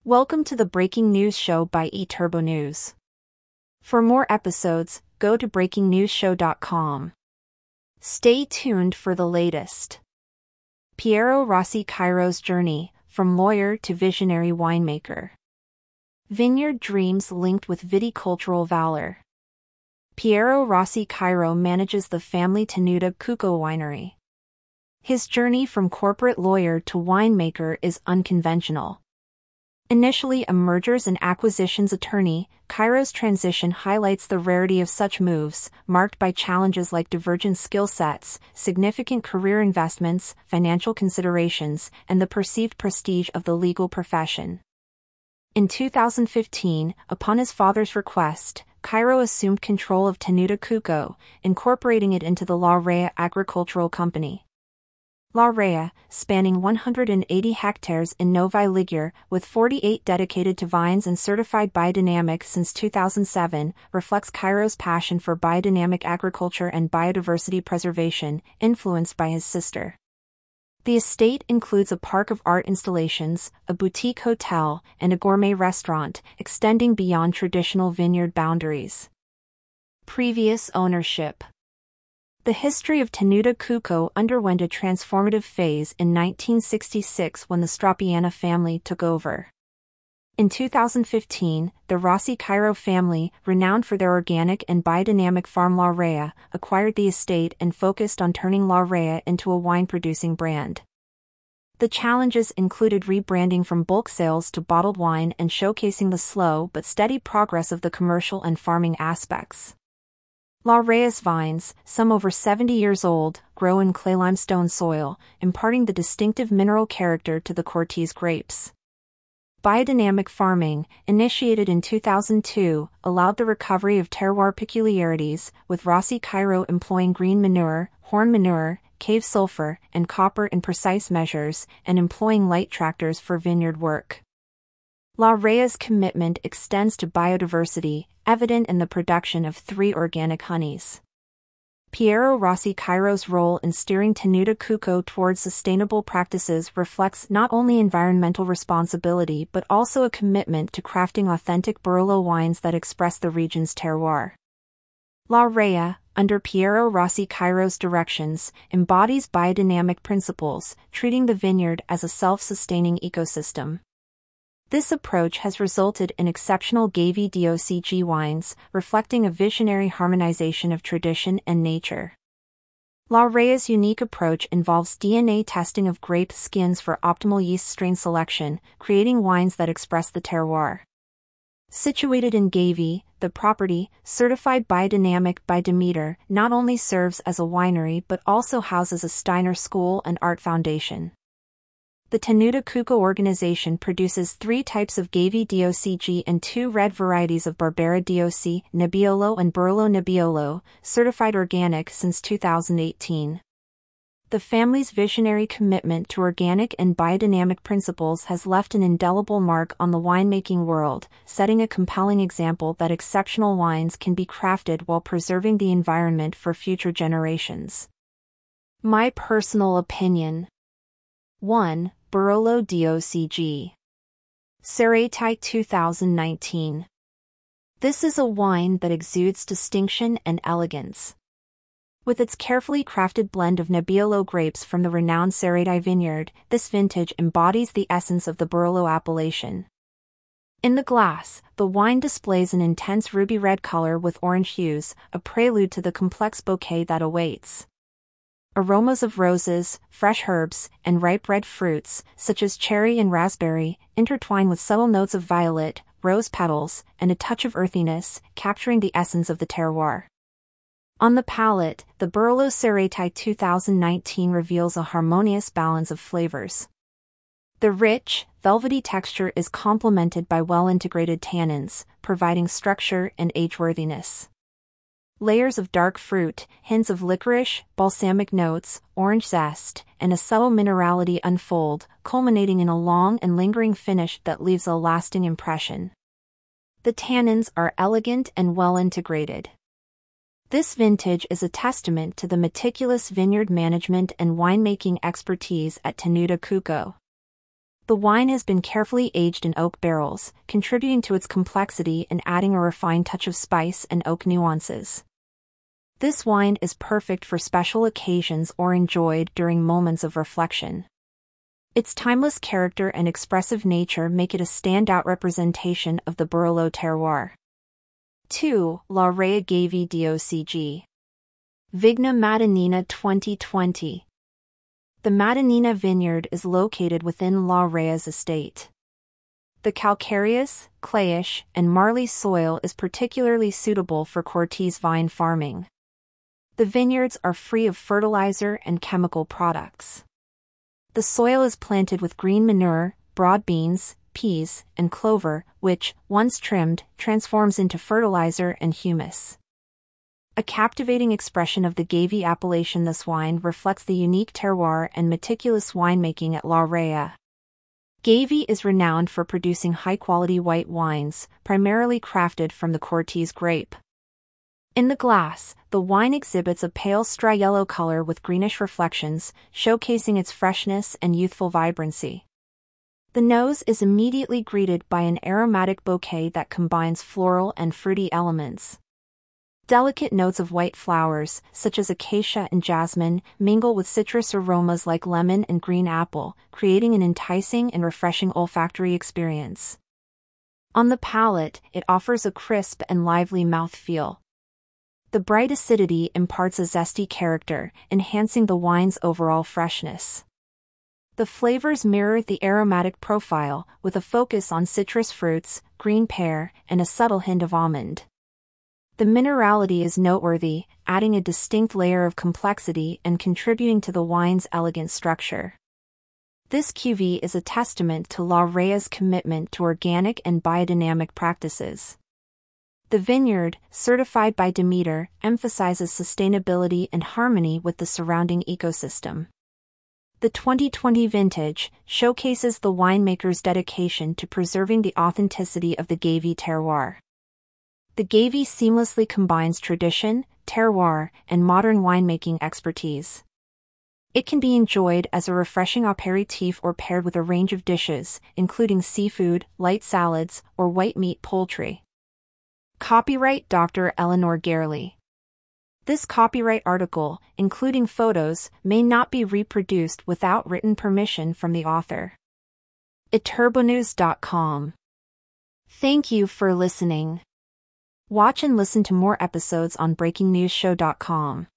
Welcome to the Breaking News Show by eTurbo News. For more episodes, go to breakingnewsshow.com. Stay tuned for the latest. Piero Rossi Cairo's journey, from lawyer to visionary winemaker. Vineyard dreams linked with viticultural valor. Piero Rossi Cairo manages the family Tenuta Cucco winery. His journey from corporate lawyer to winemaker is unconventional. Initially a mergers and acquisitions attorney, Cairo's transition highlights the rarity of such moves, marked by challenges like divergent skill sets, significant career investments, financial considerations, and the perceived prestige of the legal profession. In 2015, upon his father's request, Cairo assumed control of Tenuta Cucco, incorporating it into the La Rea Agricultural Company. La Rea, spanning 180 hectares in Novi Ligure, with 48 dedicated to vines and certified biodynamic since 2007, reflects Cairo's passion for biodynamic agriculture and biodiversity preservation, influenced by his sister. The estate includes a park of art installations, a boutique hotel, and a gourmet restaurant, extending beyond traditional vineyard boundaries. Previous ownership. The history of Tenuta Cucco underwent a transformative phase in 1966 when the Strapiana family took over. In 2015, the Rossi Cairo family, renowned for their organic and biodynamic farm La Rea, acquired the estate and focused on turning La Rea into a wine-producing brand. The challenges included rebranding from bulk sales to bottled wine and showcasing the slow but steady progress of the commercial and farming aspects. La Rea's vines, some over 70 years old, grow in clay limestone soil, imparting the distinctive mineral character to the Cortese grapes. Biodynamic farming, initiated in 2002, allowed the recovery of terroir peculiarities, with Rossi Cairo employing green manure, horn manure, cave sulfur, and copper in precise measures, and employing light tractors for vineyard work. La Rea's commitment extends to biodiversity, evident in the production of 3 organic honeys. Piero Rossi Cairo's role in steering Tenuta Cucco towards sustainable practices reflects not only environmental responsibility but also a commitment to crafting authentic Barolo wines that express the region's terroir. La Rea, under Piero Rossi Cairo's directions, embodies biodynamic principles, treating the vineyard as a self-sustaining ecosystem. This approach has resulted in exceptional Gavi DOCG wines, reflecting a visionary harmonization of tradition and nature. La Rea's unique approach involves DNA testing of grape skins for optimal yeast strain selection, creating wines that express the terroir. Situated in Gavi, the property, certified biodynamic by Demeter, not only serves as a winery but also houses a Steiner School and Art Foundation. The Tenuta Cucco organization produces 3 types of Gavi DOCG and 2 red varieties of Barbera DOC, Nebbiolo and Barolo Nebbiolo, certified organic since 2018. The family's visionary commitment to organic and biodynamic principles has left an indelible mark on the winemaking world, setting a compelling example that exceptional wines can be crafted while preserving the environment for future generations. My personal opinion. 1. Barolo DOCG. Cerretai 2019. This is a wine that exudes distinction and elegance. With its carefully crafted blend of Nebbiolo grapes from the renowned Cerretai vineyard, this vintage embodies the essence of the Barolo appellation. In the glass, the wine displays an intense ruby red color with orange hues, a prelude to the complex bouquet that awaits. Aromas of roses, fresh herbs, and ripe red fruits, such as cherry and raspberry, intertwine with subtle notes of violet, rose petals, and a touch of earthiness, capturing the essence of the terroir. On the palate, the Barolo Cerretai 2019 reveals a harmonious balance of flavors. The rich, velvety texture is complemented by well-integrated tannins, providing structure and age-worthiness. Layers of dark fruit, hints of licorice, balsamic notes, orange zest, and a subtle minerality unfold, culminating in a long and lingering finish that leaves a lasting impression. The tannins are elegant and well integrated. This vintage is a testament to the meticulous vineyard management and winemaking expertise at Tenuta Cucco. The wine has been carefully aged in oak barrels, contributing to its complexity and adding a refined touch of spice and oak nuances. This wine is perfect for special occasions or enjoyed during moments of reflection. Its timeless character and expressive nature make it a standout representation of the Barolo terroir. 2. Laurea Gavi DOCG. Vigna Madonnina 2020. The Madonnina vineyard is located within Laurea's estate. The calcareous, clayish, and marly soil is particularly suitable for Cortese vine farming. The vineyards are free of fertilizer and chemical products. The soil is planted with green manure, broad beans, peas, and clover, which, once trimmed, transforms into fertilizer and humus. A captivating expression of the Gavi appellation. This wine reflects the unique terroir and meticulous winemaking at Laurea. Gavi is renowned for producing high-quality white wines, primarily crafted from the Cortese grape. In the glass, the wine exhibits a pale straw-yellow color with greenish reflections, showcasing its freshness and youthful vibrancy. The nose is immediately greeted by an aromatic bouquet that combines floral and fruity elements. Delicate notes of white flowers, such as acacia and jasmine, mingle with citrus aromas like lemon and green apple, creating an enticing and refreshing olfactory experience. On the palate, it offers a crisp and lively mouthfeel. The bright acidity imparts a zesty character, enhancing the wine's overall freshness. The flavors mirror the aromatic profile, with a focus on citrus fruits, green pear, and a subtle hint of almond. The minerality is noteworthy, adding a distinct layer of complexity and contributing to the wine's elegant structure. This cuvée is a testament to Laurea's commitment to organic and biodynamic practices. The vineyard, certified by Demeter, emphasizes sustainability and harmony with the surrounding ecosystem. The 2020 vintage showcases the winemaker's dedication to preserving the authenticity of the Gavi terroir. The Gavi seamlessly combines tradition, terroir, and modern winemaking expertise. It can be enjoyed as a refreshing apéritif or paired with a range of dishes, including seafood, light salads, or white meat poultry. Copyright Dr. Eleanor Gerli. This copyright article, including photos, may not be reproduced without written permission from the author. iturbonews.com. Thank you for listening. Watch and listen to more episodes on breakingnewsshow.com.